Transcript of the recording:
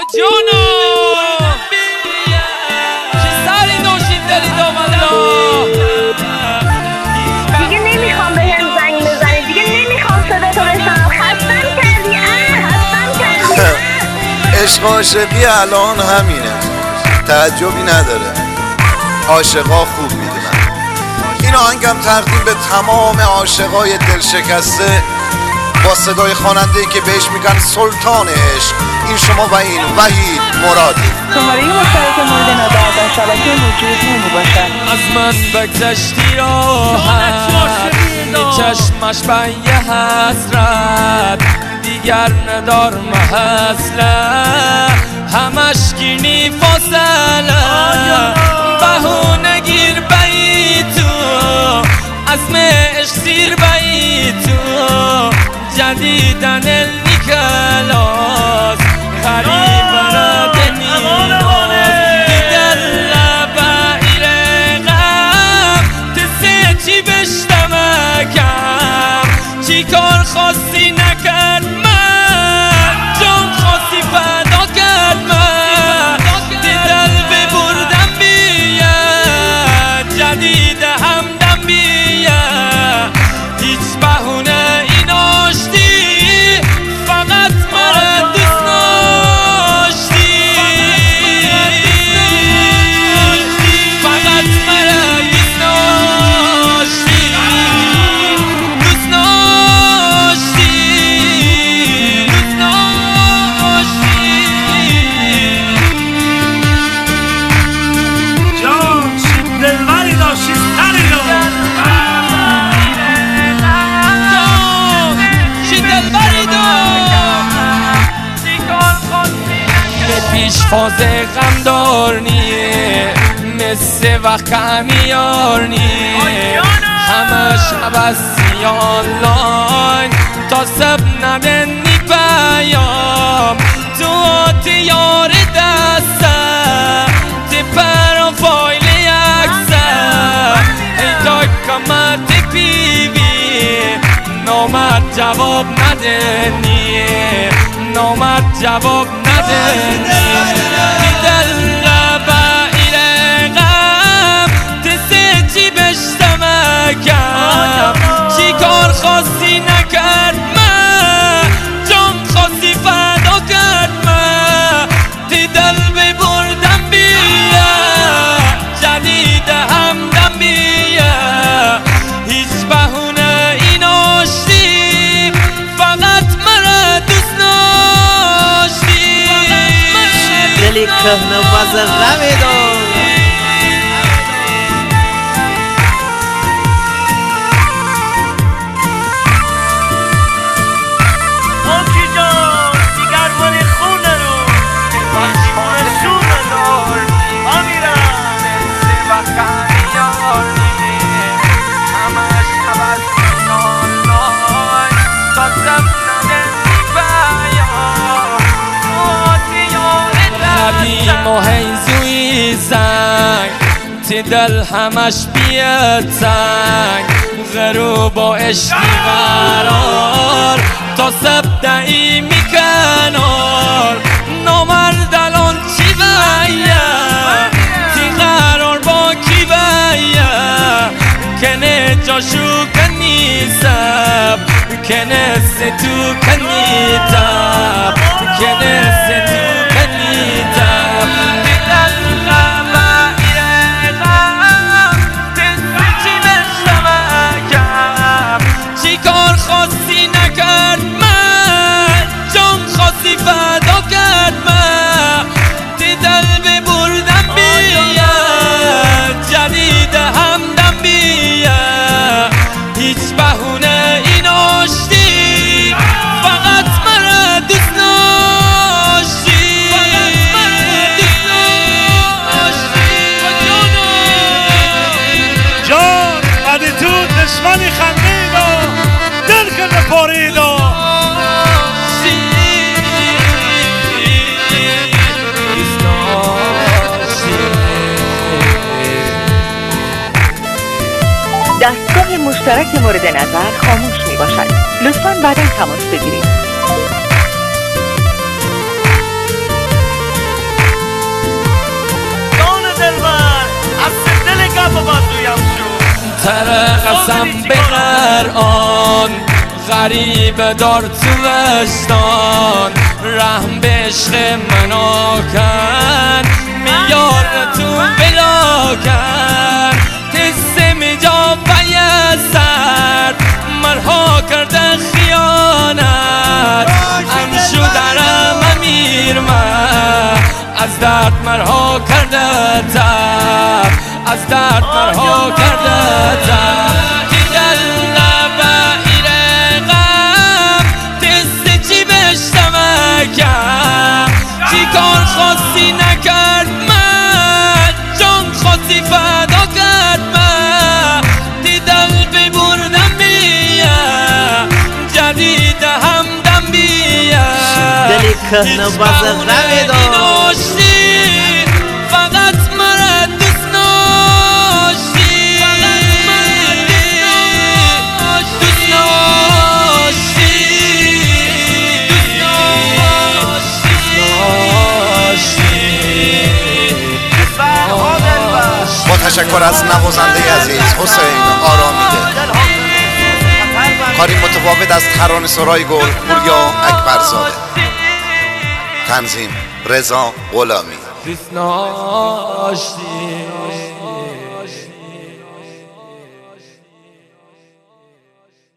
جانو چی سری داشتید دارید دیگه نمیخوام به هم زنگ بزنی، دیگه نمیخوام صدا تو بشنم. خستم کردی خستم کردی. عشق عاشقی الان همینه، تعجبی نداره، عاشقا خوب میدونن. این آهنگم تقدیم به تمام عاشقای دلشکسته با صدای خواننده‌ای که بهش میگن سلطان عشق. این شما و این وحید مرادی. شماره مشترک مورد نظر در شبکه موجود نمیباشد. از من بگذشتی راحت چشمش به یه حسرت دیگر ندار محصله همش گیرنی فاصله بهونه گیر بایی تو عزم عشق سیر بایی تو جدیدن النکلاس غریب را دنیناس دیدن لبا ایره غم تسه چی بشتمکم چی کار خواستی نکرد من جان خواستی فدا کرد من دیدل ببردم بیا جدید همدم بیا هیچ بهونه این آشتی فقط مرا دوست داشتی فقط مرا دوست داشتی دوست داشتی دوست داشتی جان چی دلبری داشتی سری رو پیش فاز غمدار نیه مثل وقت همیار نیه همش عباسی آنلاین تا سب ندنی پیام تو آتی یار دسته تی پروفایل یکسه ای تا کمت پیوی نامد جواب ندنیه نامد جواب ندنی دیدن لبا ایره غم تسه چی بشتمکم چی کار خواستی نکرد من جان خواستی فدا کرد من دیدن ببردم بیا جدید همدم بیا هیچ بهونه این آشتی فقط مرا دوست داشتی دلی کهنه باز غمی دار آنکی جان دیگر من خونه رو خونه شونه دار آمیرم وقت همیار نیه همش عباسی آنلاین تا سب ندنی بیان حبیم و هیزوی زنگ تی دل همش بیاد زنگ غروب و عشقی قرار تا سب دعی میکنار نامرد الان چی بیا تی قرار با کی بیا کنه جاشو کنی سب کنه ستو کنی تب کنه ستو کنی تب دیدن لبا ایره غم تسه چی بشتمکم چی کار خواستی نکرد من جان خواستی فدا کرد من دیدن ببردم بیا جدید همدم بیا هیچ بهونه این آشتی فقط مرا دوست داشتی جان بعد تو دشمنی خندید و دل کرده پارید و دستگاه مشترک مورد نظر خاموش می باشد. لطفاً بعدا تماس بگیرید. رسیدم به قرآن غریب دار تو وجدان رحم به عشق منو کن میار تو بلا کن تسه می جا بیستر مرها کرده خیانت امشو درم امیر من از درد مرها کرده تب از درد مرها کرده تب چی کار خواستی نکرد من جان خواستی فدا کرد من دیدم ببردم بیا جدید همدم بیا دلی کهنه بازغمه داشتی فقط مرا دوست داشتی با تشکر از نوازنده عزیز حسین آرامیده. کاری متفاوت از ترانه سرای گل پوریا اکبرزاده. تنظیم رضا غلامی. دوست داشتی